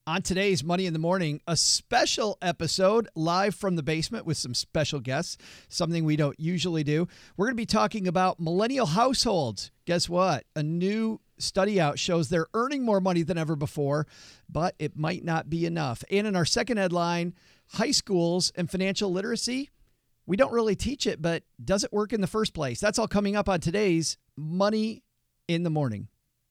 On today's Money in the Morning, a special episode live from the basement with some special guests, something we don't usually do. We're going to be talking about millennial households. Guess what? A new study out shows they're earning more money than ever before, but it might not be enough. And in our second headline, high schools and financial literacy, we don't really teach it, but does it work in the first place? That's all coming up on today's Money in the Morning.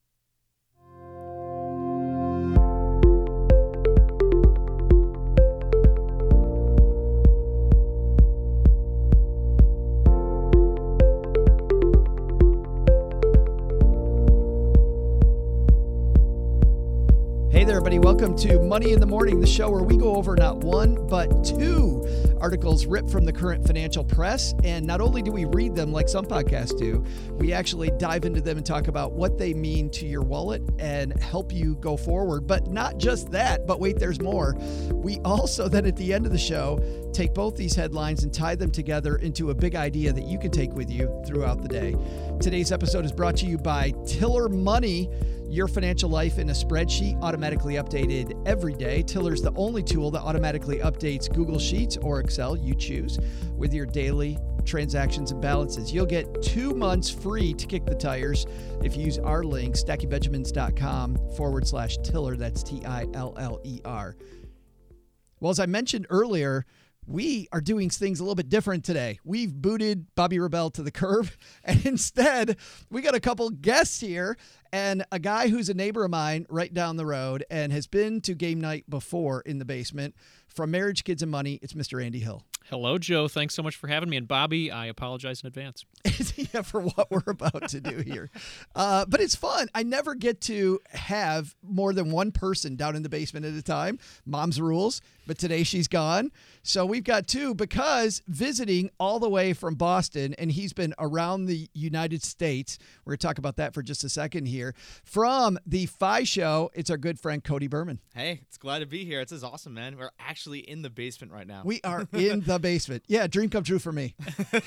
Hey there, everybody. Welcome to Money in the Morning, the show where we go over not one, but two articles ripped from the current financial press. And not only do we read them like some podcasts do, we actually dive into them and talk about what they mean to your wallet and help you go forward. But not just that, but wait, there's more. We also then at the end of the show take both these headlines and tie them together into a big idea that you can take with you throughout the day. Today's episode is brought to you by Tiller Money. Your financial life in a spreadsheet, automatically updated every day. Tiller's the only tool that automatically updates Google Sheets or Excel, you choose, with your daily transactions and balances. You'll get 2 months free to kick the tires if you use our link, stackiebenjamins.com/Tiller. That's Tiller. Well, as I mentioned earlier, we are doing things a little bit different today. We've booted Bobby Rebell to the curb, and instead, we got a couple guests here and a guy who's a neighbor of mine right down the road and has been to game night before in the basement. From Marriage, Kids, and Money, it's Mr. Andy Hill. Hello, Joe. Thanks so much for having me. And Bobby, I apologize in advance. Yeah, for what we're about to do here. But it's fun. I never get to have more than one person down in the basement at a time. Mom's rules. But today she's gone. So we've got two because visiting all the way from Boston, and he's been around the United States. We're going to talk about that for just a second here. From the FI Show, it's our good friend Cody Berman. Hey, it's glad to be here. This is awesome, man. We're actually in the basement right now. We are in the basement. Yeah, dream come true for me.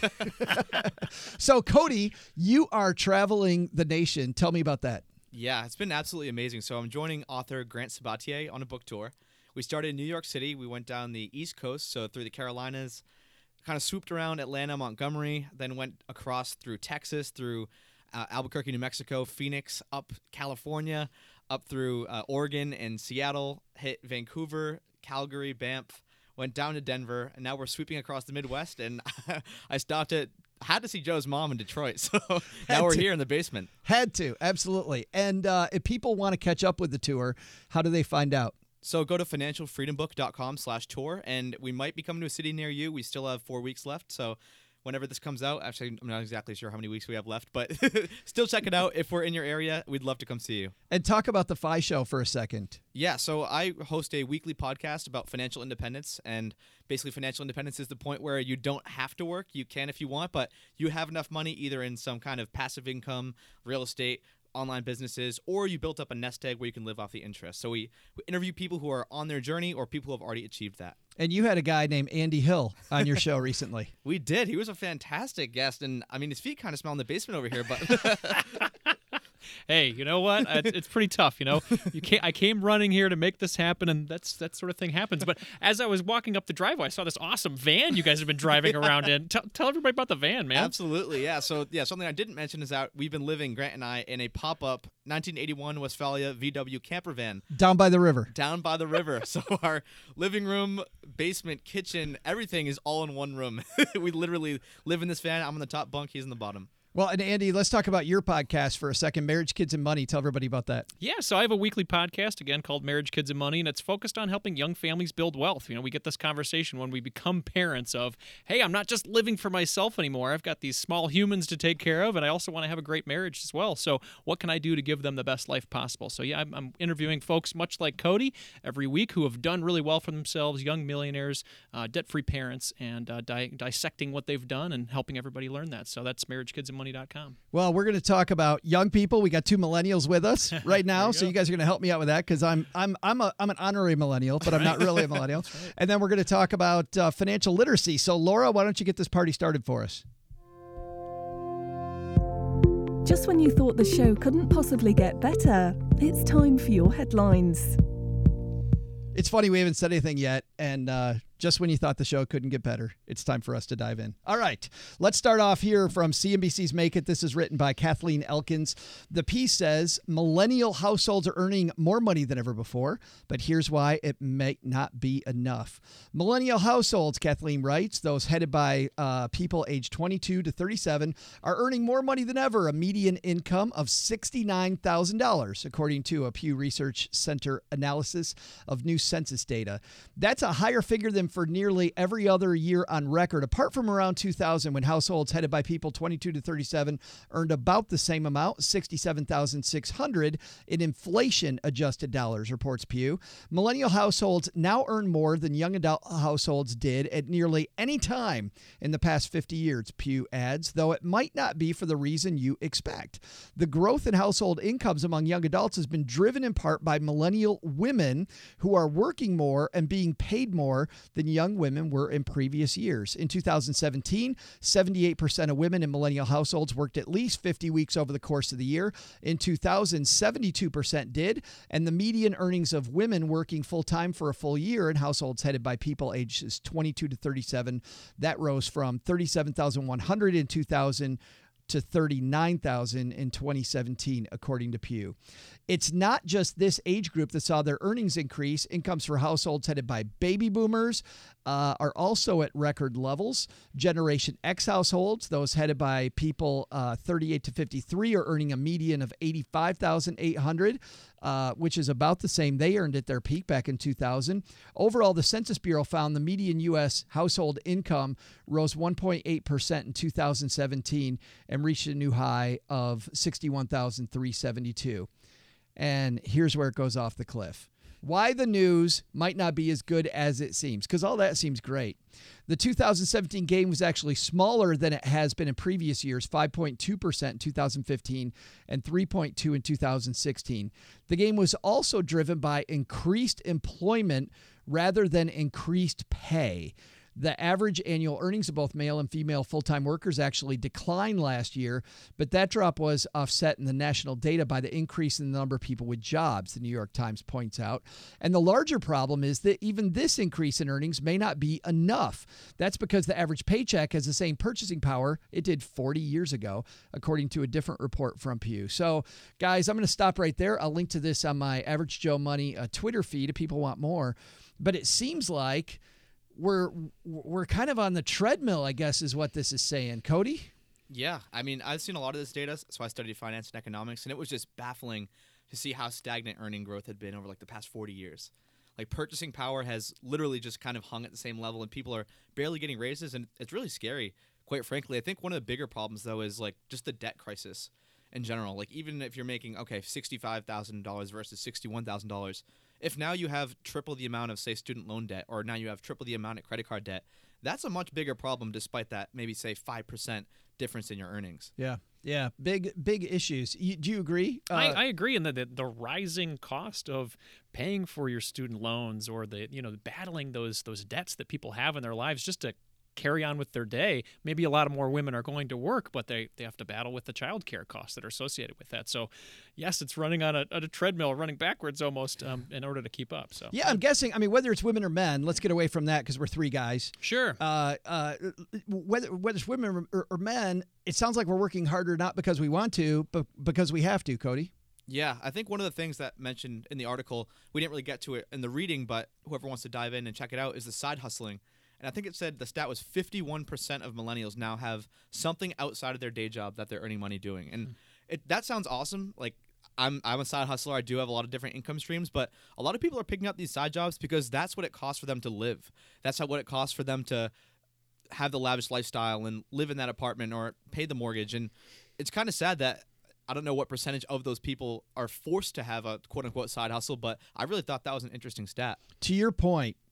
So, Cody, you are traveling the nation. Tell me about that. Yeah, it's been absolutely amazing. So I'm joining author Grant Sabatier on a book tour. We started in New York City. We went down the East Coast, so through the Carolinas, kind of swooped around Atlanta, Montgomery, then went across through Texas, through Albuquerque, New Mexico, Phoenix, up California, up through Oregon and Seattle, hit Vancouver, Calgary, Banff, went down to Denver, and now we're sweeping across the Midwest, and I had to see Joe's mom in Detroit, so now we're here in the basement. Had to, absolutely. And if people want to catch up with the tour, how do they find out? So go to financialfreedombook.com/tour, and we might be coming to a city near you. We still have 4 weeks left, so whenever this comes out, actually, I'm not exactly sure how many weeks we have left, but still check it out. If we're in your area, we'd love to come see you. And talk about the FI Show for a second. Yeah, so I host a weekly podcast about financial independence, and basically financial independence is the point where you don't have to work. You can if you want, but you have enough money either in some kind of passive income, real estate, online businesses, or you built up a nest egg where you can live off the interest. So we interview people who are on their journey or people who have already achieved that. And you had a guy named Andy Hill on your show recently. We did. He was a fantastic guest, and I mean, his feet kind of smell in the basement over here, but Hey, you know what? It's pretty tough, you know. I came running here to make this happen, and that sort of thing happens. But as I was walking up the driveway, I saw this awesome van you guys have been driving around in. Tell everybody about the van, man. Absolutely, yeah. So, something I didn't mention is that we've been living, Grant and I, in a pop-up 1981 Westfalia VW camper van. Down by the river. Down by the river. So our living room, basement, kitchen, everything is all in one room. We literally live in this van. I'm on the top bunk. He's in the bottom. Well, and Andy, let's talk about your podcast for a second, Marriage, Kids, and Money. Tell everybody about that. Yeah, so I have a weekly podcast, again, called Marriage, Kids, and Money, and it's focused on helping young families build wealth. You know, we get this conversation when we become parents of, hey, I'm not just living for myself anymore. I've got these small humans to take care of, and I also want to have a great marriage as well. So what can I do to give them the best life possible? So, yeah, I'm interviewing folks much like Cody every week who have done really well for themselves, young millionaires, debt-free parents, and dissecting what they've done and helping everybody learn that. So that's marriagekidsandmoney.com. Well, we're going to talk about young people. We got two millennials with us right now, so you guys are going to help me out with that because I'm an honorary millennial, but I'm not really a millennial. Right. And then we're going to talk about financial literacy. So, Laura, why don't you get this party started for us? Just when you thought the show couldn't possibly get better, it's time for your headlines. It's funny we haven't said anything yet, and just when you thought the show couldn't get better, it's time for us to dive in. All right, let's start off here from CNBC's Make It. This is written by Kathleen Elkins. The piece says, millennial households are earning more money than ever before, but here's why it may not be enough. Millennial households, Kathleen writes, those headed by people aged 22 to 37, are earning more money than ever, a median income of $69,000, according to a Pew Research Center analysis of new census data. That's a higher figure than for nearly every other year on record, apart from around 2000 when households headed by people 22 to 37 earned about the same amount, $67,600 in inflation-adjusted dollars, reports Pew. Millennial households now earn more than young adult households did at nearly any time in the past 50 years, Pew adds, though it might not be for the reason you expect. The growth in household incomes among young adults has been driven in part by millennial women who are working more and being paid more than young women were in previous years. In 2017, 78% of women in millennial households worked at least 50 weeks over the course of the year. In 2000, 72% did, and the median earnings of women working full-time for a full year in households headed by people ages 22 to 37, that rose from $37,100 in 2000 to $39,000 in 2017, according to Pew. It's not just this age group that saw their earnings increase. Incomes for households headed by baby boomers are also at record levels. Generation X households, those headed by people 38 to 53, are earning a median of $85,800, which is about the same they earned at their peak back in 2000. Overall, the Census Bureau found the median U.S. household income rose 1.8% in 2017 and reached a new high of $61,372. And here's where it goes off the cliff. Why the news might not be as good as it seems, because all that seems great. The 2017 gain was actually smaller than it has been in previous years, 5.2% in 2015 and 3.2% in 2016. The gain was also driven by increased employment rather than increased pay. The average annual earnings of both male and female full-time workers actually declined last year, but that drop was offset in the national data by the increase in the number of people with jobs, the New York Times points out. And the larger problem is that even this increase in earnings may not be enough. That's because the average paycheck has the same purchasing power it did 40 years ago, according to a different report from Pew. So, guys, I'm going to stop right there. I'll link to this on my Average Joe Money Twitter feed if people want more. But it seems like we're kind of on the treadmill, I guess, is what this is saying. Cody? Yeah, I mean, I've seen a lot of this data, so I studied finance and economics, and it was just baffling to see how stagnant earning growth had been over like the past 40 years. Like purchasing power has literally just kind of hung at the same level, and people are barely getting raises, and it's really scary, quite frankly. I think one of the bigger problems, though, is like just the debt crisis in general. Like even if you're making, $65,000 versus $61,000, if now you have triple the amount of, say, student loan debt, or now you have triple the amount of credit card debt, that's a much bigger problem despite that maybe, say, 5% difference in your earnings. Yeah. Yeah, big issues. Do you agree? I agree in the rising cost of paying for your student loans or battling those debts that people have in their lives just to carry on with their day. Maybe a lot of more women are going to work, but they have to battle with the child care costs that are associated with that. So, yes, it's running on a treadmill, running backwards almost in order to keep up. So yeah, I'm guessing. I mean, whether it's women or men, let's get away from that because we're three guys. Sure. Whether it's women or men, it sounds like we're working harder not because we want to, but because we have to. Cody. Yeah, I think one of the things that mentioned in the article, we didn't really get to it in the reading, but whoever wants to dive in and check it out, is the side hustling. And I think it said the stat was 51% of millennials now have something outside of their day job that they're earning money doing. And that sounds awesome. Like, I'm a side hustler. I do have a lot of different income streams, but a lot of people are picking up these side jobs because that's what it costs for them to live. That's what it costs for them to have the lavish lifestyle and live in that apartment or pay the mortgage. And it's kind of sad that I don't know what percentage of those people are forced to have a quote-unquote side hustle, but I really thought that was an interesting stat. To your point,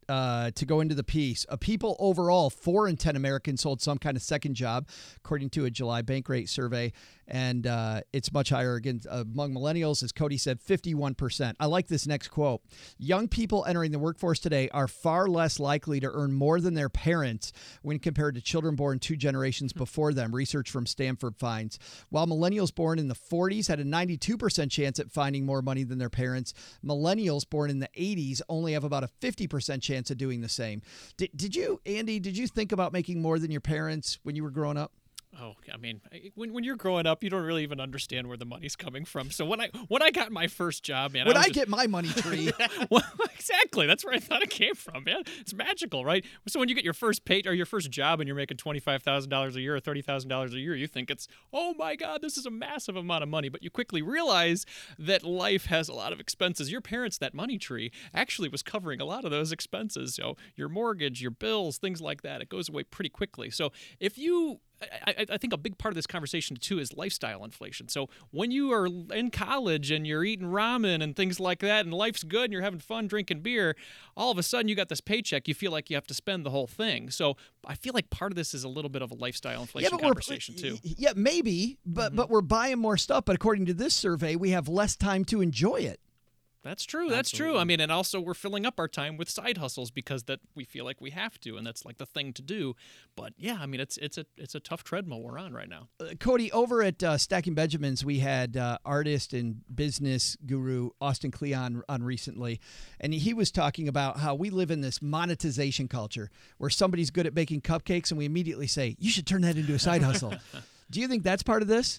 to go into the piece. People overall, 4 in 10 Americans hold some kind of second job, according to a July Bankrate survey. And it's much higher again among millennials, as Cody said, 51%. I like this next quote. Young people entering the workforce today are far less likely to earn more than their parents when compared to children born 2 generations before them, research from Stanford finds. While millennials born in the 40s had a 92% chance at finding more money than their parents, millennials born in the 80s only have about a 50% chance of doing the same. Did you, Andy, did you think about making more than your parents when you were growing up? Oh, I mean, when you're growing up, you don't really even understand where the money's coming from. So when I got my first job, man, when I get my money tree, well, exactly, that's where I thought it came from, man. It's magical, right? So when you get your first pay or your first job and you're making $25,000 a year or $30,000 a year, you think it's, oh my God, this is a massive amount of money. But you quickly realize that life has a lot of expenses. Your parents, that money tree, actually was covering a lot of those expenses. So your mortgage, your bills, things like that, it goes away pretty quickly. So if you I think a big part of this conversation, too, is lifestyle inflation. So when you are in college and you're eating ramen and things like that and life's good and you're having fun drinking beer, all of a sudden you got this paycheck, you feel like you have to spend the whole thing. So I feel like part of this is a little bit of a lifestyle inflation conversation, too. Yeah, maybe, but we're buying more stuff. But according to this survey, we have less time to enjoy it. That's true. That's true. I mean, and also we're filling up our time with side hustles because that we feel like we have to, and that's like the thing to do. But yeah, I mean, it's a tough treadmill we're on right now. Cody, over at Stacking Benjamins, we had artist and business guru Austin Kleon on recently, and he was talking about how we live in this monetization culture where somebody's good at baking cupcakes, and we immediately say, you should turn that into a side hustle. Do you think that's part of this?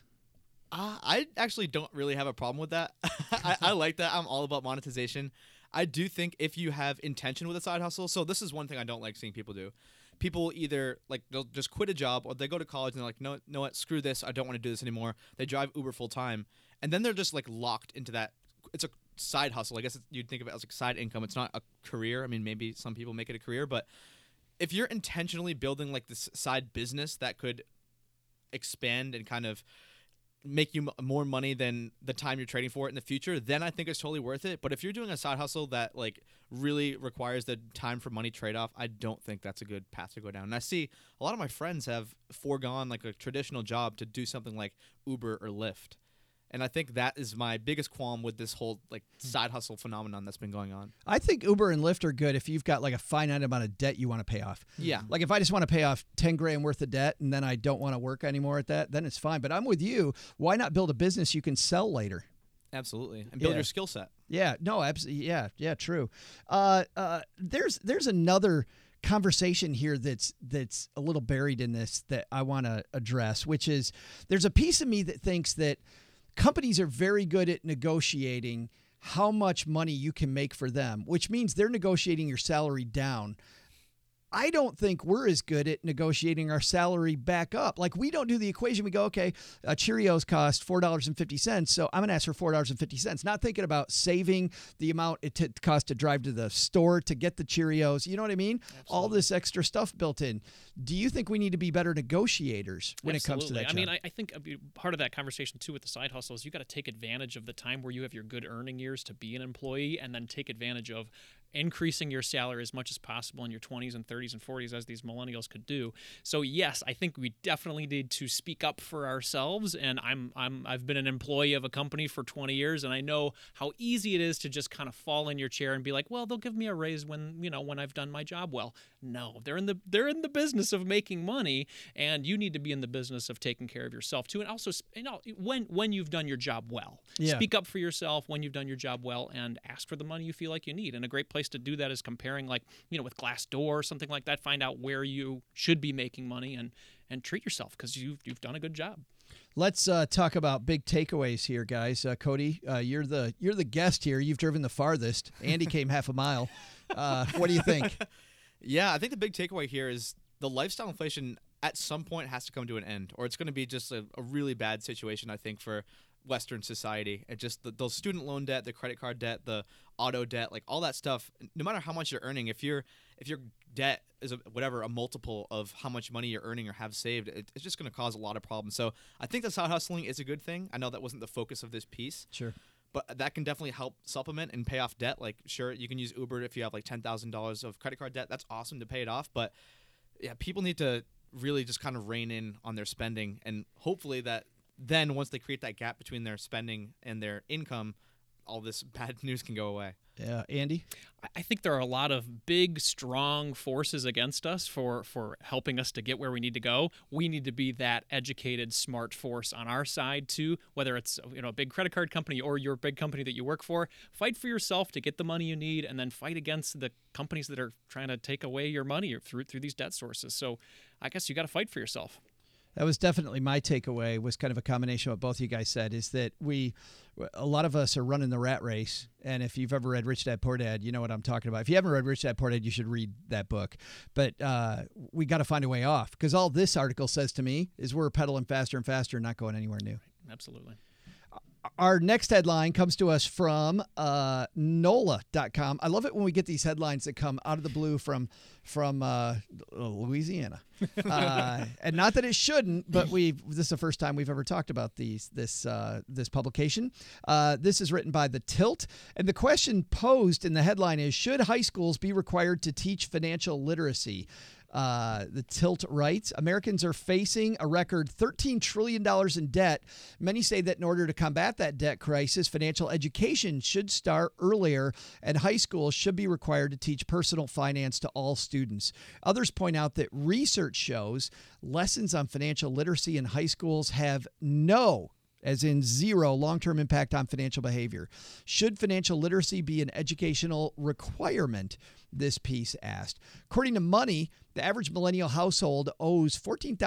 I actually don't really have a problem with that. I like that. I'm all about monetization. I do think if you have intention with a side hustle, so this is one thing I don't like seeing people do. People either they'll just quit a job or they go to college and they're like, no, know what, screw this. I don't want to do this anymore. They drive Uber full time, and then they're just like locked into that. It's a side hustle. I guess you'd think of it as like side income. It's not a career. I mean, maybe some people make it a career, but if you're intentionally building like this side business that could expand and kind of make you more money than the time you're trading for it in the future, then I think it's totally worth it. But if you're doing a side hustle that like really requires the time for money trade-off, I don't think that's a good path to go down. And I see a lot of my friends have foregone like a traditional job to do something like Uber or Lyft. And I think that is my biggest qualm with this whole like side hustle phenomenon that's been going on. I think Uber and Lyft are good if you've got like a finite amount of debt you want to pay off. Yeah. Like if I just want to pay off 10 grand worth of debt and then I don't want to work anymore at that, then it's fine. But I'm with you. Why not build a business you can sell later? Absolutely. And build your skill set. Yeah. No, absolutely. Yeah, true. There's another conversation here that's a little buried in this that I want to address, which is there's a piece of me that thinks that companies are very good at negotiating how much money you can make for them, which means they're negotiating your salary down. I don't think we're as good at negotiating our salary back up. Like we don't do the equation. We go, okay, Cheerios cost $4.50. So I'm going to ask for $4.50. Not thinking about saving the amount it costs to drive to the store to get the Cheerios. You know what I mean? Absolutely. All this extra stuff built in. Do you think we need to be better negotiators when it comes to that job? I mean, I think part of that conversation too with the side hustle is you got to take advantage of the time where you have your good earning years to be an employee, and then take advantage of increasing your salary as much as possible in your 20s and 30s and 40s, as these millennials could do. So yes, I think we definitely need to speak up for ourselves. And I've been an employee of a company for 20 years, and I know how easy it is to just kind of fall in your chair and be like, well, they'll give me a raise when I've done my job well. No, they're in the business of making money, and you need to be in the business of taking care of yourself too. And also, when you've done your job well, speak up for yourself when you've done your job well, and ask for the money you feel like you need. And a great place to do that is comparing, with Glassdoor or something like that. Find out where you should be making money and treat yourself because you've done a good job. Let's talk about big takeaways here, guys. Cody, you're the guest here. You've driven the farthest. Andy came half a mile. What do you think? Yeah, I think the big takeaway here is the lifestyle inflation at some point has to come to an end, or it's going to be just a really bad situation, I think, for Western society. It just the student loan debt, the credit card debt, the auto debt, like all that stuff. No matter how much you're earning, if your debt is a multiple of how much money you're earning or have saved, it's just going to cause a lot of problems. So I think the side hustling is a good thing. I know that wasn't the focus of this piece. Sure. but that can definitely help supplement and pay off debt. Like, sure, you can use Uber if you have like $10,000 of credit card debt. That's awesome to pay it off. But yeah, people need to really just kind of rein in on their spending, and hopefully that then once they create that gap between their spending and their income, all this bad news can go away. Yeah, Andy? I think there are a lot of big, strong forces against us for helping us to get where we need to go. We need to be that educated, smart force on our side too, whether it's a big credit card company or your big company that you work for. Fight for yourself to get the money you need, and then fight against the companies that are trying to take away your money through these debt sources. So I guess you got to fight for yourself. That was definitely my takeaway, was kind of a combination of what both of you guys said, is that a lot of us are running the rat race. And if you've ever read Rich Dad, Poor Dad, you know what I'm talking about. If you haven't read Rich Dad, Poor Dad, you should read that book. But we got to find a way off, because all this article says to me is we're pedaling faster and faster and not going anywhere new. Absolutely. Our next headline comes to us from NOLA.com. I love it when we get these headlines that come out of the blue from Louisiana. And not that it shouldn't, but this is the first time we've ever talked about this publication. This is written by The Tilt. And the question posed in the headline is, should high schools be required to teach financial literacy? The Tilt writes, Americans are facing a record $13 trillion in debt. Many say that in order to combat that debt crisis, financial education should start earlier, and high schools should be required to teach personal finance to all students. Others point out that research shows lessons on financial literacy in high schools have no, as in zero, long-term impact on financial behavior. Should financial literacy be an educational requirement? This piece asked. According to Money, the average millennial household owes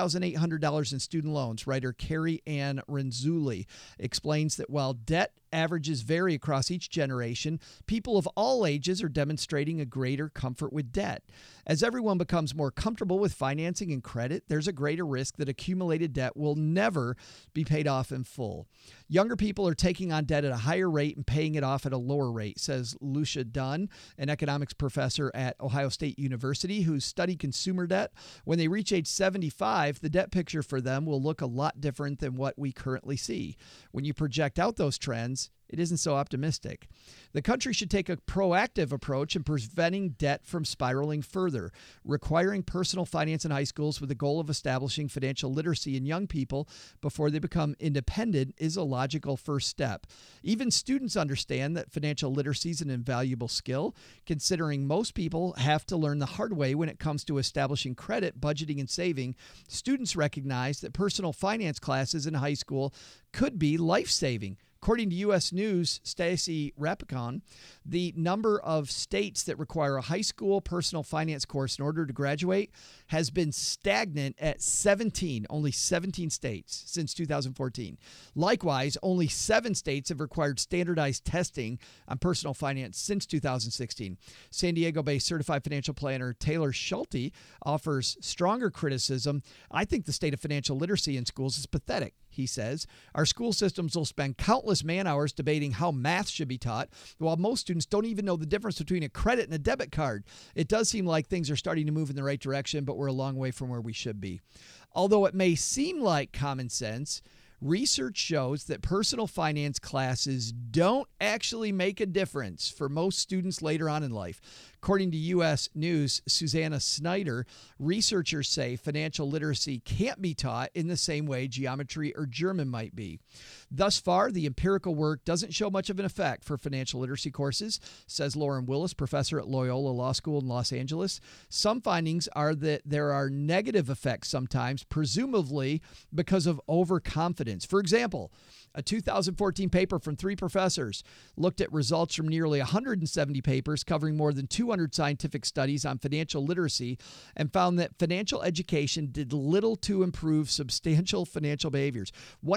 $14,800 in student loans. Writer Carrie Ann Renzulli explains that while debt averages vary across each generation, people of all ages are demonstrating a greater comfort with debt. As everyone becomes more comfortable with financing and credit, there's a greater risk that accumulated debt will never be paid off in full. Younger people are taking on debt at a higher rate and paying it off at a lower rate, says Lucia Dunn, an economics professor at Ohio State University who's studied consumer debt. When they reach age 75, the debt picture for them will look a lot different than what we currently see. When you project out those trends, it isn't so optimistic. The country should take a proactive approach in preventing debt from spiraling further. Requiring personal finance in high schools with the goal of establishing financial literacy in young people before they become independent is a logical first step. Even students understand that financial literacy is an invaluable skill, considering most people have to learn the hard way when it comes to establishing credit, budgeting, and saving. Students recognize that personal finance classes in high school could be life-saving. According to U.S. News' Stacey Rapicon, the number of states that require a high school personal finance course in order to graduate has been stagnant at 17, only 17 states since 2014. Likewise, only 7 states have required standardized testing on personal finance since 2016. San Diego-based certified financial planner Taylor Schulte offers stronger criticism. I think the state of financial literacy in schools is pathetic. He says, our school systems will spend countless man-hours debating how math should be taught, while most students don't even know the difference between a credit and a debit card. It does seem like things are starting to move in the right direction, but we're a long way from where we should be. Although it may seem like common sense, research shows that personal finance classes don't actually make a difference for most students later on in life. According to U.S. News' Susanna Snyder, researchers say financial literacy can't be taught in the same way geometry or German might be. Thus far, the empirical work doesn't show much of an effect for financial literacy courses, says Lauren Willis, professor at Loyola Law School in Los Angeles. Some findings are that there are negative effects sometimes, presumably because of overconfidence. For example, a 2014 paper from 3 professors looked at results from nearly 170 papers covering more than 200 scientific studies on financial literacy and found that financial education did little to improve substantial financial behaviors.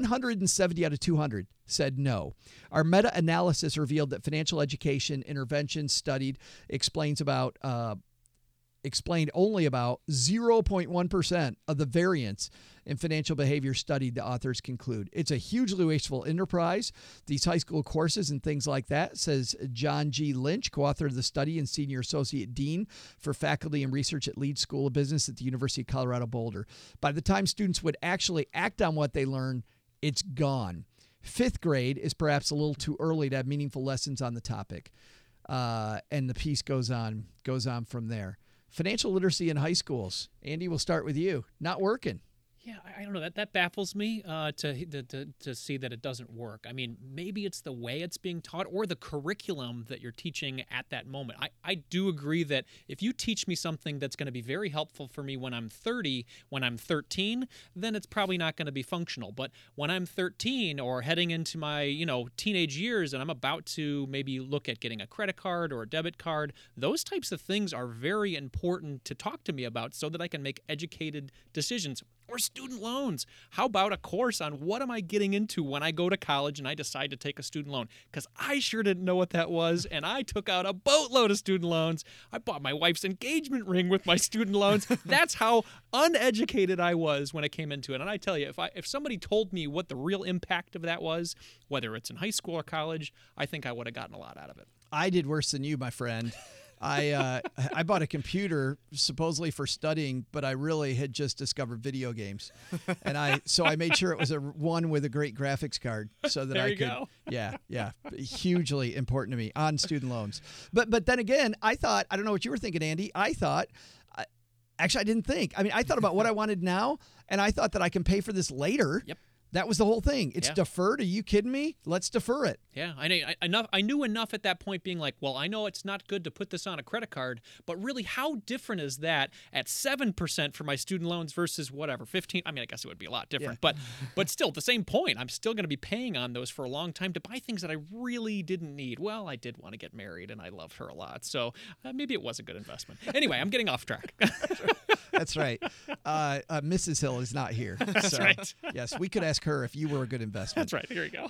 170 out of 200 said no. Our meta-analysis revealed that financial education interventions studied explained only about 0.1% of the variance in financial behavior studied, the authors conclude. It's a hugely wasteful enterprise, these high school courses and things like that, says John G. Lynch, co-author of the study and senior associate dean for faculty and research at Leeds School of Business at the University of Colorado Boulder. By the time students would actually act on what they learn, it's gone. Fifth grade is perhaps a little too early to have meaningful lessons on the topic. And the piece goes on from there. Financial literacy in high schools. Andy, we'll start with you. Not working. Yeah, I don't know. That baffles me to see that it doesn't work. I mean, maybe it's the way it's being taught or the curriculum that you're teaching at that moment. I do agree that if you teach me something that's going to be very helpful for me when I'm 30, when I'm 13, then it's probably not going to be functional. But when I'm 13 or heading into my, teenage years and I'm about to maybe look at getting a credit card or a debit card, those types of things are very important to talk to me about so that I can make educated decisions. Or student loans. How about a course on what am I getting into when I go to college and I decide to take a student loan? Because I sure didn't know what that was, and I took out a boatload of student loans. I bought my wife's engagement ring with my student loans. That's how uneducated I was when I came into it. And I tell you, if somebody told me what the real impact of that was, whether it's in high school or college, I think I would have gotten a lot out of it. I did worse than you, my friend. I bought a computer supposedly for studying, but I really had just discovered video games, and I made sure it was one with a great graphics card so that there I you could. Go. Yeah, hugely important to me on student loans. But then again, I thought, I don't know what you were thinking, Andy. I thought. Actually, I didn't think. I mean, I thought about what I wanted now, and I thought that I can pay for this later. Yep. That was the whole thing. It's Yeah. deferred. Are you kidding me? Let's defer it. Yeah, I knew enough at that point being like, well, I know it's not good to put this on a credit card, but really how different is that at 7% for my student loans versus whatever, 15? I mean, I guess it would be a lot different, but still at the same point, I'm still going to be paying on those for a long time to buy things that I really didn't need. Well, I did want to get married and I loved her a lot, so maybe it was a good investment. Anyway, I'm getting off track. That's right. Mrs. Hill is not here. That's right. Yes, we could ask her if you were a good investment. That's right. Here you go.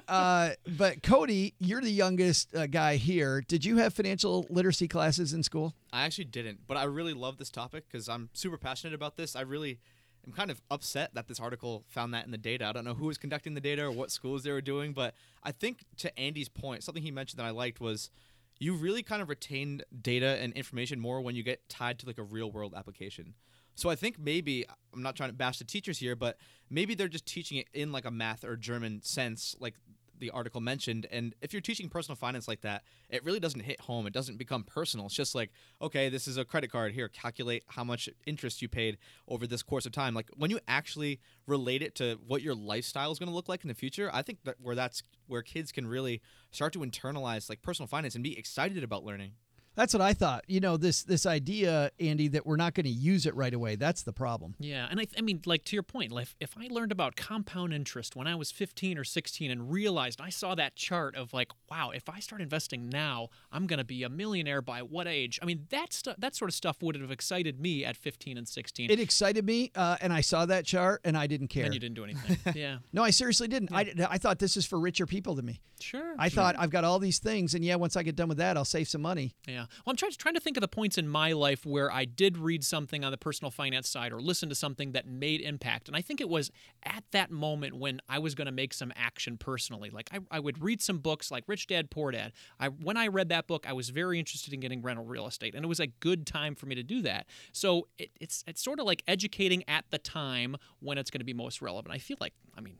But Cody, you're the youngest guy here. Did you have financial literacy classes in school? I actually didn't, but I really love this topic because I'm super passionate about this. I really am kind of upset that this article found that in the data. I don't know who was conducting the data or what schools they were doing, but I think to Andy's point, something he mentioned that I liked was you really kind of retained data and information more when you get tied to like a real world application. So I think maybe, I'm not trying to bash the teachers here, but maybe they're just teaching it in like a math or German sense, like the article mentioned. And if you're teaching personal finance like that, it really doesn't hit home. It doesn't become personal. It's just like, okay, this is a credit card. Here, calculate how much interest you paid over this course of time. Like when you actually relate it to what your lifestyle is going to look like in the future, I think that's where kids can really start to internalize like personal finance and be excited about learning. That's what I thought. This idea, Andy, that we're not going to use it right away. That's the problem. Yeah, and I mean, like to your point, like if I learned about compound interest when I was 15 or 16 and realized I saw that chart of like, wow, if I start investing now, I'm going to be a millionaire by what age? I mean, that sort of stuff would have excited me at 15 and 16. It excited me, and I saw that chart, and I didn't care. And you didn't do anything. Yeah. No, I seriously didn't. Yeah. I thought this is for richer people to me. Sure. I thought I've got all these things, and once I get done with that, I'll save some money. Yeah. Well, I'm trying to think of the points in my life where I did read something on the personal finance side or listen to something that made impact. And I think it was at that moment when I was going to make some action personally. Like I would read some books like Rich Dad, Poor Dad. When I read that book, I was very interested in getting rental real estate. And it was a good time for me to do that. So it's sort of like educating at the time when it's going to be most relevant. I feel like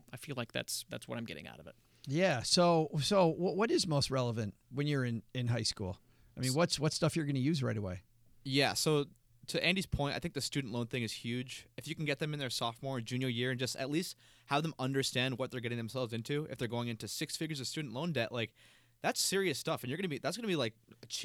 that's what I'm getting out of it. Yeah. So what is most relevant when you're in high school? I mean, what stuff you're going to use right away? Yeah, so to Andy's point, I think the student loan thing is huge. If you can get them in their sophomore or junior year and just at least have them understand what they're getting themselves into, if they're going into 6 figures of student loan debt, like that's serious stuff. And that's going to be like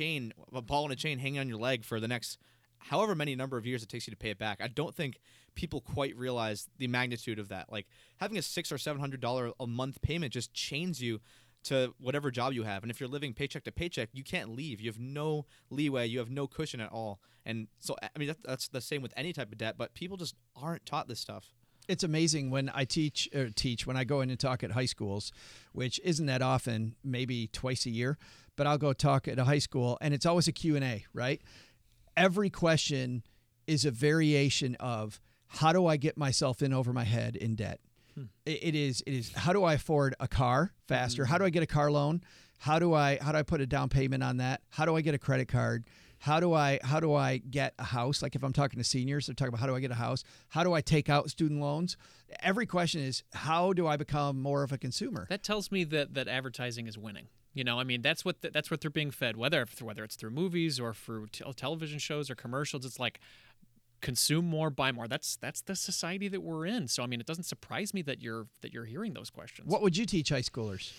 a ball and a chain hanging on your leg for the next however many number of years it takes you to pay it back. I don't think people quite realize the magnitude of that. Like having a $600 or $700 a month payment just chains you to whatever job you have. And if you're living paycheck to paycheck, you can't leave. You have no leeway. You have no cushion at all. And so, I mean, that's the same with any type of debt, but people just aren't taught this stuff. It's amazing when I when I go in and talk at high schools, which isn't that often, maybe twice a year, but I'll go talk at a high school and it's always a Q&A, right? Every question is a variation of how do I get myself in over my head in debt? It is how do I afford a car faster? How do I get a car loan? How do I put a down payment on that? How do I get a credit card? How do I get a house? Like if I'm talking to seniors, they're talking about how do I get a house? How do I take out student loans? Every question is, how do I become more of a consumer? That tells me that advertising is winning. I mean, that's what they're being fed, whether it's through movies or through television shows or commercials. It's like consume more, buy more. That's the society that we're in. So I mean, it doesn't surprise me that you're hearing those questions. What would you teach high schoolers?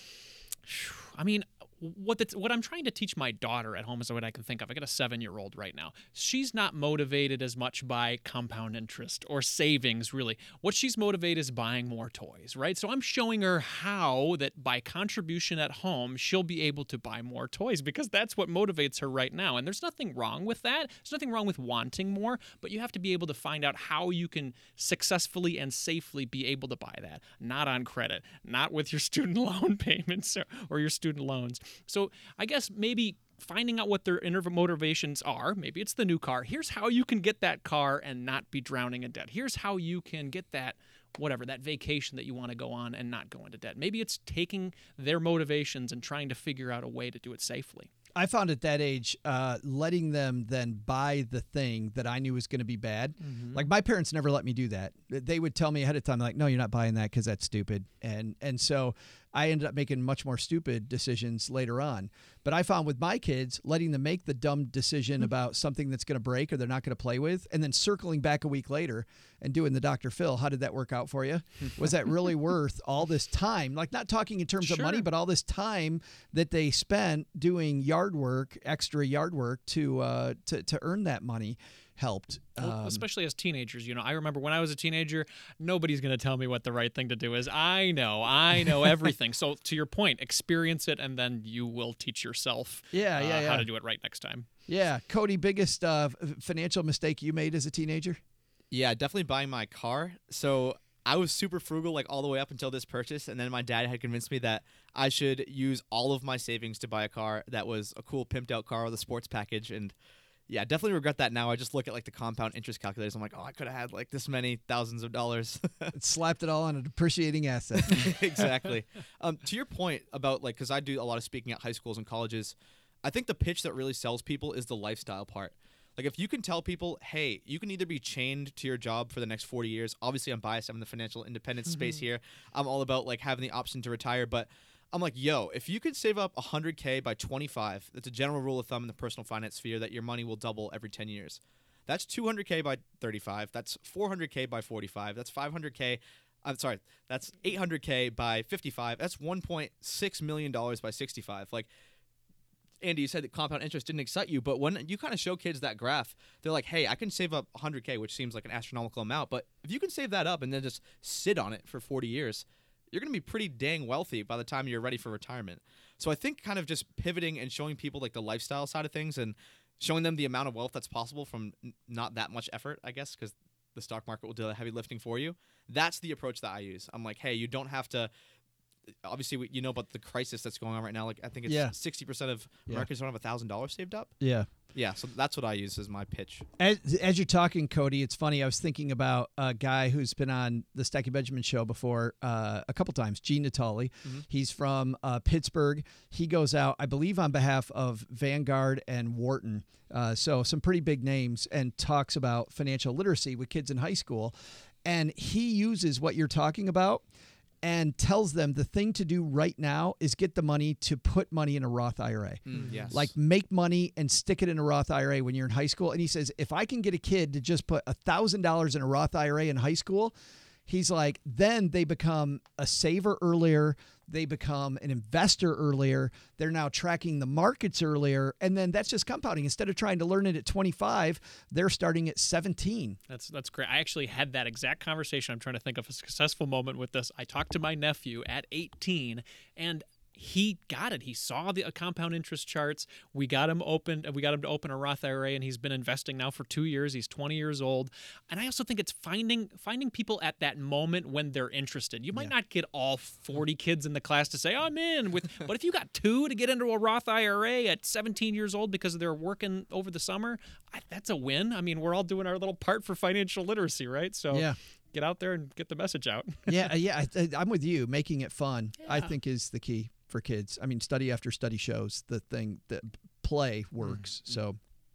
I mean, what I'm trying to teach my daughter at home is what I can think of. I got a 7-year-old right now. She's not motivated as much by compound interest or savings, really. What she's motivated is buying more toys, right? So I'm showing her how that by contribution at home, she'll be able to buy more toys because that's what motivates her right now. And there's nothing wrong with that. There's nothing wrong with wanting more, but you have to be able to find out how you can successfully and safely be able to buy that. Not on credit, not with your student loan payments or your student loans. So I guess maybe finding out what their inner motivations are. Maybe it's the new car. Here's how you can get that car and not be drowning in debt. Here's how you can get that that vacation that you want to go on and not go into debt. Maybe it's taking their motivations and trying to figure out a way to do it safely. I found at that age, letting them then buy the thing that I knew was going to be bad. Mm-hmm. Like my parents never let me do that. They would tell me ahead of time, like, no, you're not buying that because that's stupid. And so I ended up making much more stupid decisions later on. But I found with my kids, letting them make the dumb decision about something that's going to break or they're not going to play with, and then circling back a week later and doing the Dr. Phil, how did that work out for you? Was that really worth all this time? Like not talking in terms of money, but all this time that they spent doing yard work, extra yard work to earn that money. Helped. Well, especially as teenagers. I remember when I was a teenager, nobody's going to tell me what the right thing to do is. I know everything. So to your point, experience it, and then you will teach yourself how to do it right next time. Yeah. Cody, biggest financial mistake you made as a teenager? Yeah, definitely buying my car. So I was super frugal like all the way up until this purchase, and then my dad had convinced me that I should use all of my savings to buy a car that was a cool pimped out car with a sports package. And yeah, definitely regret that now. I just look at like the compound interest calculators. I'm like, I could have had like this many thousands of dollars. Slapped it all on a depreciating asset. Exactly. To your point about like, because I do a lot of speaking at high schools and colleges, I think the pitch that really sells people is the lifestyle part. Like if you can tell people, hey, you can either be chained to your job for the next 40 years. Obviously, I'm biased. I'm in the financial independence space here. I'm all about like having the option to retire, but I'm like, yo, if you could save up $100K by 25, that's a general rule of thumb in the personal finance sphere that your money will double every 10 years. That's $200K by 35. That's $400K by 45. That's $500K. I'm sorry. That's $800K by 55. That's $1.6 million by 65. Like, Andy, you said that compound interest didn't excite you, but when you kind of show kids that graph, they're like, hey, I can save up $100K, which seems like an astronomical amount, but if you can save that up and then just sit on it for 40 years, you're going to be pretty dang wealthy by the time you're ready for retirement. So I think kind of just pivoting and showing people like the lifestyle side of things and showing them the amount of wealth that's possible from not that much effort, I guess, because the stock market will do the heavy lifting for you. That's the approach that I use. I'm like, hey, you don't have to. Obviously, you know about the crisis that's going on right now. Like I think it's 60% of Americans don't have $1,000 saved up. Yeah. Yeah, so that's what I use as my pitch. As you're talking, Cody, it's funny. I was thinking about a guy who's been on the Stacking Benjamin show before a couple times, Gene Natali. Mm-hmm. He's from Pittsburgh. He goes out, I believe, on behalf of Vanguard and Wharton. So some pretty big names, and talks about financial literacy with kids in high school. And he uses what you're talking about and tells them the thing to do right now is get the money to put money in a Roth IRA. Yes. Like make money and stick it in a Roth IRA when you're in high school. And he says, if I can get a kid to just put $1,000 in a Roth IRA in high school, he's like, then they become a saver earlier. They become an investor earlier. They're now tracking the markets earlier. And then that's just compounding. Instead of trying to learn it at 25, they're starting at 17. That's great. I actually had that exact conversation. I'm trying to think of a successful moment with this. I talked to my nephew at 18, and he got it. He saw the compound interest charts. We got him to open a Roth IRA, and he's been investing now for 2 years. He's 20 years old. And I also think it's finding people at that moment when they're interested. You might not get all 40 kids in the class to say, I'm in. But if you got 2 to get into a Roth IRA at 17 years old because they're working over the summer, that's a win. I mean, we're all doing our little part for financial literacy, right? So get out there and get the message out. Yeah, I'm with you. Making it fun, I think, is the key. for kids. I mean, study after study shows the thing that play works. So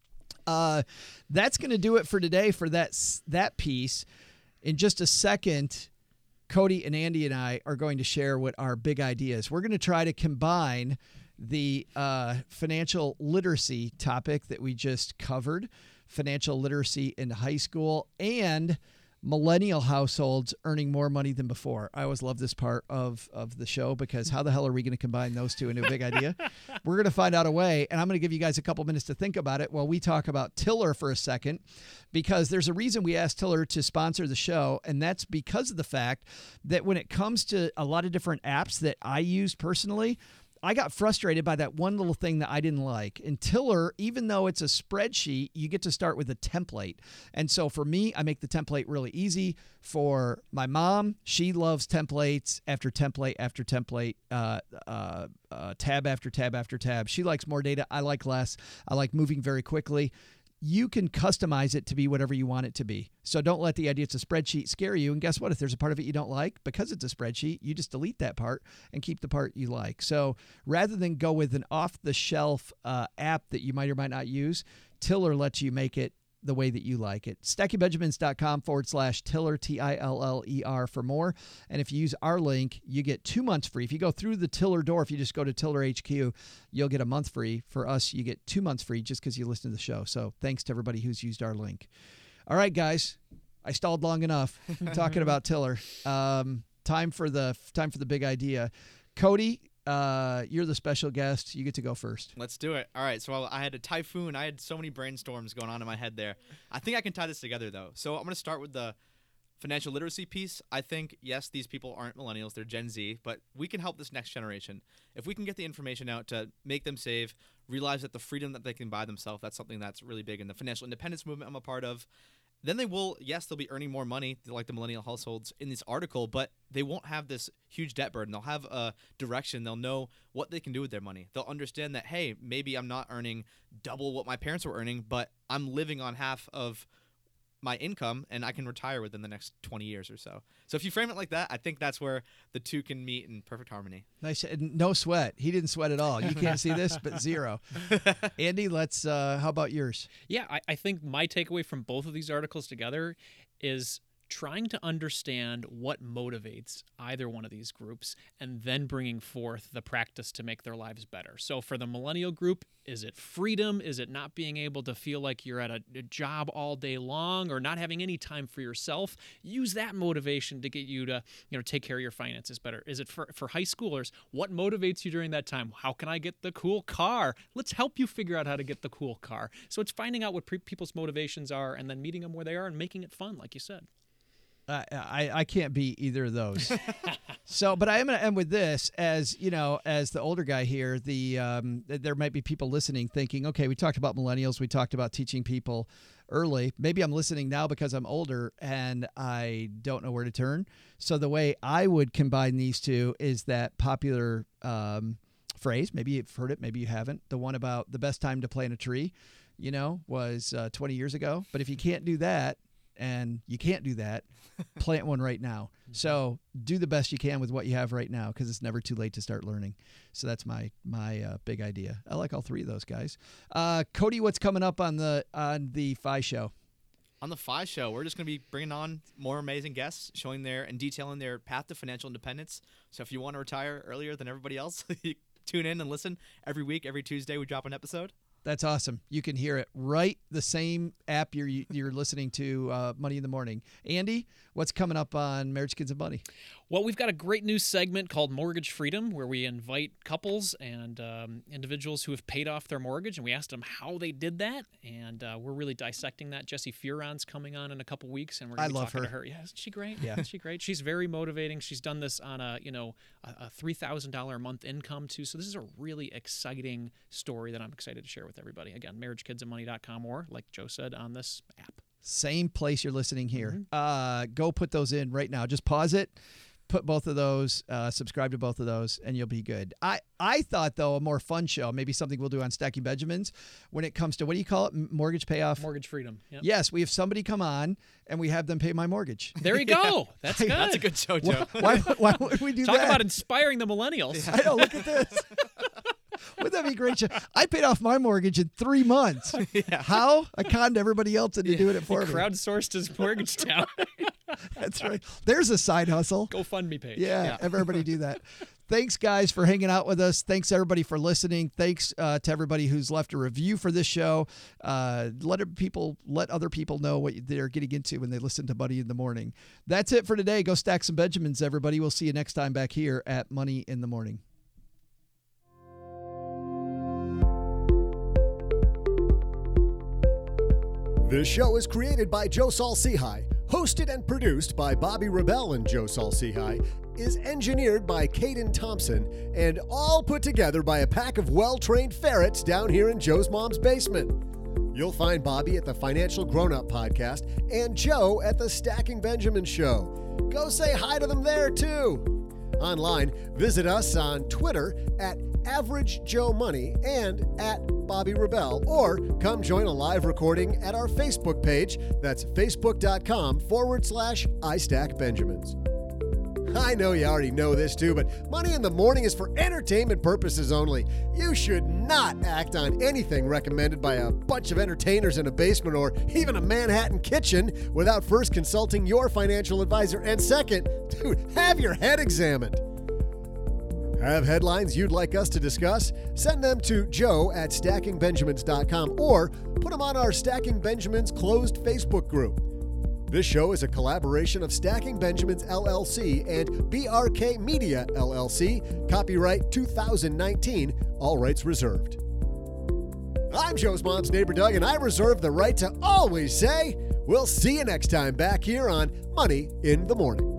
that's going to do it for today for that piece. In just a second, Cody and Andy and I are going to share what our big idea is. We're going to try to combine the financial literacy topic that we just covered, financial literacy in high school, and millennial households earning more money than before. I always love this part of the show because how the hell are we going to combine those two into a big idea? We're going to find out a way, and I'm going to give you guys a couple minutes to think about it while we talk about Tiller for a second, because there's a reason we asked Tiller to sponsor the show, and that's because of the fact that when it comes to a lot of different apps that I use personally, I got frustrated by that one little thing that I didn't like. In Tiller, even though it's a spreadsheet, you get to start with a template. And so for me, I make the template really easy. For my mom, she loves templates after template after template, tab after tab after tab. She likes more data. I like less. I like moving very quickly. You can customize it to be whatever you want it to be. So don't let the idea it's a spreadsheet scare you. And guess what? If there's a part of it you don't like, because it's a spreadsheet, you just delete that part and keep the part you like. So rather than go with an off-the-shelf app that you might or might not use, Tiller lets you make it the way that you like it. StackyBenjamins.com/Tiller, Tiller for more. And if you use our link, you get 2 months free. If you go through the Tiller door, if you just go to Tiller HQ, you'll get a month free. For us, you get 2 months free just because you listen to the show. So thanks to everybody who's used our link. All right, guys, I stalled long enough talking about Tiller. Time for the big idea. Cody, you're the special guest. You get to go first. Let's do it. All right. So I had a typhoon. I had so many brainstorms going on in my head there. I think I can tie this together, though. So I'm going to start with the financial literacy piece. I think, yes, these people aren't millennials. They're Gen Z. But we can help this next generation. If we can get the information out to make them save, realize that the freedom that they can buy themselves, that's something that's really big in the financial independence movement I'm a part of. Then they'll be earning more money, like the millennial households in this article, but they won't have this huge debt burden. They'll have a direction. They'll know what they can do with their money. They'll understand that, hey, maybe I'm not earning double what my parents were earning, but I'm living on half of my income, and I can retire within the next 20 years or so. So if you frame it like that, I think that's where the two can meet in perfect harmony. Nice. No sweat. He didn't sweat at all. You can't see this, but zero. Andy, how about yours? Yeah, I think my takeaway from both of these articles together is trying to understand what motivates either one of these groups and then bringing forth the practice to make their lives better. So for the millennial group, is it freedom? Is it not being able to feel like you're at a job all day long or not having any time for yourself? Use that motivation to get you to, take care of your finances better. Is it for high schoolers? What motivates you during that time? How can I get the cool car? Let's help you figure out how to get the cool car. So it's finding out what people's motivations are and then meeting them where they are and making it fun, like you said. I can't be either of those. But I am going to end with this. As the older guy here, there might be people listening thinking, okay, we talked about millennials. We talked about teaching people early. Maybe I'm listening now because I'm older and I don't know where to turn. So the way I would combine these two is that popular phrase. Maybe you've heard it. Maybe you haven't. The one about the best time to plant a tree, was 20 years ago. But if you can't do that, and you can't do that, plant one right now. So do the best you can with what you have right now because it's never too late to start learning. So that's my big idea. I like all three of those guys. Cody, what's coming up on the FI show? On the FI show, we're just going to be bringing on more amazing guests, showing their and detailing their path to financial independence. So if you want to retire earlier than everybody else, you tune in and listen every week. Every Tuesday, we drop an episode. That's awesome. You can hear it right the same app you're listening to Money in the Morning. Andy, what's coming up on Marriage, Kids, and Money? Well, we've got a great new segment called Mortgage Freedom where we invite couples and individuals who have paid off their mortgage, and we asked them how they did that, and we're really dissecting that. Jessie Furon's coming on in a couple weeks, and we're going to be talking to her. Yeah, isn't she great? Yeah. Isn't she great? She's very motivating. She's done this on a $3,000 a month income, too, so this is a really exciting story that I'm excited to share with everybody. Again, marriagekidsandmoney.com or, like Joe said, on this app. Same place you're listening here. Go put those in right now. Just pause it. put both of those, subscribe to both of those, and you'll be good. I thought, though, a more fun show, maybe something we'll do on Stacking Benjamins when it comes to, what do you call it? Mortgage payoff? Mortgage freedom. Yep. Yes, we have somebody come on and we have them pay my mortgage. There you go. That's good. That's a good show, Joe. Why would we do Talk that? about inspiring the millennials. I know, look at this. Wouldn't that be a great show? I paid off my mortgage in 3 months. How? I conned everybody else into doing it for me. Crowdsourced his mortgage down. That's right. There's a side hustle. GoFundMe page. Yeah, everybody do that. Thanks, guys, for hanging out with us. Thanks, everybody, for listening. Thanks to everybody who's left a review for this show. Let other people know what they're getting into when they listen to Money in the Morning. That's it for today. Go stack some Benjamins, everybody. We'll see you next time back here at Money in the Morning. This show is created by Joe Saul-Sehy, hosted and produced by Bobby Rebell and Joe Saul-Sehy, is engineered by Caden Thompson, and all put together by a pack of well-trained ferrets down here in Joe's mom's basement. You'll find Bobby at the Financial Grown-Up Podcast and Joe at the Stacking Benjamins Show. Go say hi to them there, too. Online, visit us on Twitter at Average Joe Money and at Bobby Rebell, or come join a live recording at our Facebook page. That's facebook.com/iStackBenjamins. I know you already know this too, but Money in the Morning is for entertainment purposes only. You should not act on anything recommended by a bunch of entertainers in a basement or even a Manhattan kitchen without first consulting your financial advisor. And second, dude, have your head examined. Have headlines you'd like us to discuss? Send them to joe@stackingbenjamins.com or put them on our Stacking Benjamins closed Facebook group. This show is a collaboration of Stacking Benjamins LLC and BRK Media LLC. Copyright 2019. All rights reserved. I'm Joe's mom's neighbor Doug, and I reserve the right to always say, we'll see you next time back here on Money in the Morning.